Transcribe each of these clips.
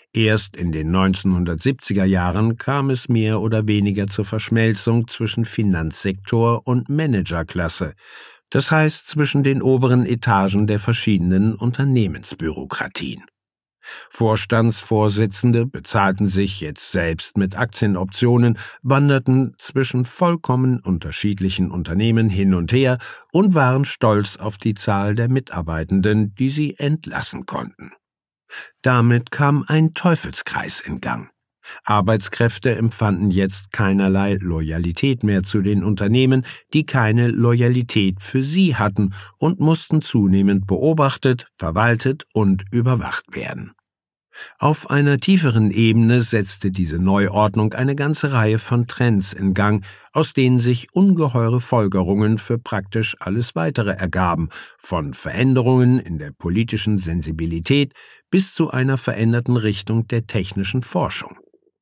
Erst in den 1970er Jahren kam es mehr oder weniger zur Verschmelzung zwischen Finanzsektor und Managerklasse, das heißt zwischen den oberen Etagen der verschiedenen Unternehmensbürokratien. Vorstandsvorsitzende bezahlten sich jetzt selbst mit Aktienoptionen, wanderten zwischen vollkommen unterschiedlichen Unternehmen hin und her und waren stolz auf die Zahl der Mitarbeitenden, die sie entlassen konnten. Damit kam ein Teufelskreis in Gang. Arbeitskräfte empfanden jetzt keinerlei Loyalität mehr zu den Unternehmen, die keine Loyalität für sie hatten und mussten zunehmend beobachtet, verwaltet und überwacht werden. Auf einer tieferen Ebene setzte diese Neuordnung eine ganze Reihe von Trends in Gang, aus denen sich ungeheure Folgerungen für praktisch alles Weitere ergaben, von Veränderungen in der politischen Sensibilität bis zu einer veränderten Richtung der technischen Forschung.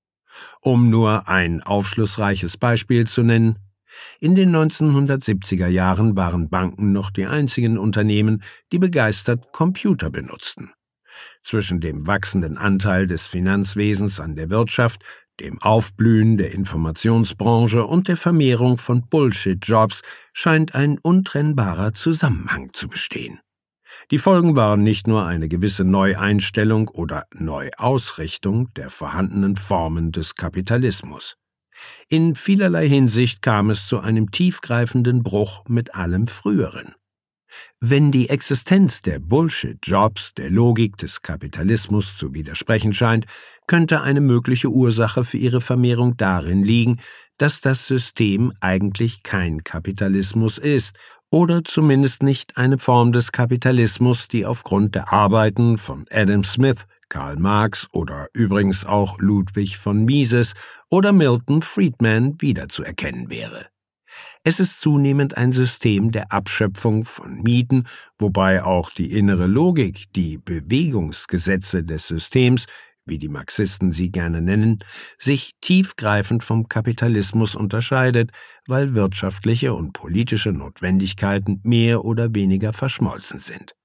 Um nur ein aufschlussreiches Beispiel zu nennen: In den 1970er Jahren waren Banken noch die einzigen Unternehmen, die begeistert Computer benutzten. Zwischen dem wachsenden Anteil des Finanzwesens an der Wirtschaft, dem Aufblühen der Informationsbranche und der Vermehrung von Bullshit-Jobs scheint ein untrennbarer Zusammenhang zu bestehen. Die Folgen waren nicht nur eine gewisse Neueinstellung oder Neuausrichtung der vorhandenen Formen des Kapitalismus. In vielerlei Hinsicht kam es zu einem tiefgreifenden Bruch mit allem Früheren. Wenn die Existenz der Bullshit-Jobs der Logik des Kapitalismus zu widersprechen scheint, könnte eine mögliche Ursache für ihre Vermehrung darin liegen, dass das System eigentlich kein Kapitalismus ist oder zumindest nicht eine Form des Kapitalismus, die aufgrund der Arbeiten von Adam Smith, Karl Marx oder übrigens auch Ludwig von Mises oder Milton Friedman wiederzuerkennen wäre. Es ist zunehmend ein System der Abschöpfung von Mieten, wobei auch die innere Logik, die Bewegungsgesetze des Systems, wie die Marxisten sie gerne nennen, sich tiefgreifend vom Kapitalismus unterscheidet, weil wirtschaftliche und politische Notwendigkeiten mehr oder weniger verschmolzen sind.